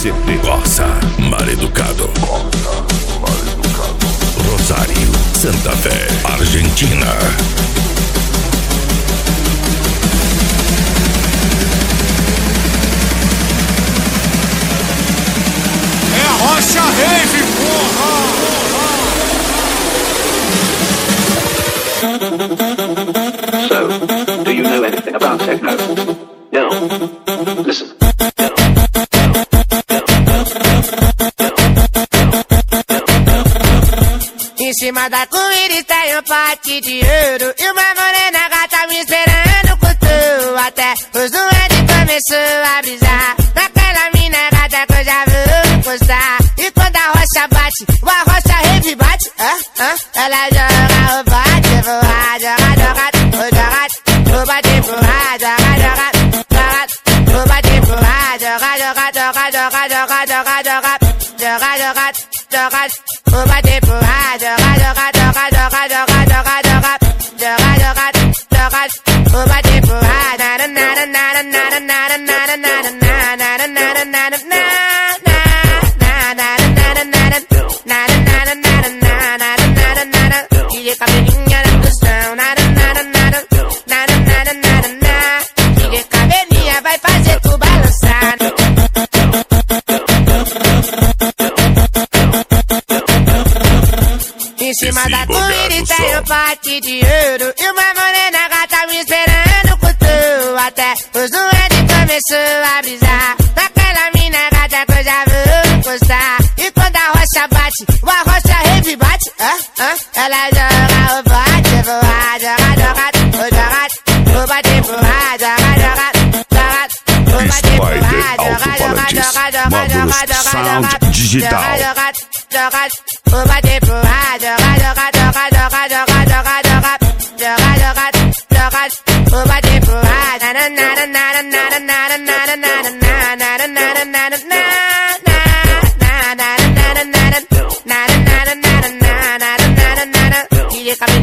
CP Corsa, Maleducado. Rosário, Santa Fé, Argentina. É a Rocha Rave, porra! So, do you know anything about techno? No. Listen. Em cima da comida tem um pote de ouro e uma morena gata me esperando com tu. Até os doentes começou a brisar naquela mina gata que eu já vou encostar. E quando a rocha bate, o arrocha rave bate. Ela joga o bote, vou jogar, vou bater porra, jogar, vou bater porra, jogar, vou bater porra, vou bater porra, nada, nada, nada, nada, nada, nada, nada, nada, nada, nada, nada, DJ cabelinha na função, nada, nada, nada, nada, nada, nada, nada, DJ cabelinha vai fazer tu balançar. Em cima da comida tem um pote de ouro e uma morena gata me esperando com tu. Até os doentes começou a brisar naquela mina gata que eu já vou encostar. E quando a rocha bate, o arrocha rave bate. Ela joga o bote, vou jogar, vou bater porra, jogar, vou bater porra, Módulos Sound Digital. vou bater porra, vou bater porra, nada, nada, nada, nada, nada, nada, nada, nada, nada, nada, nada, nada, DJ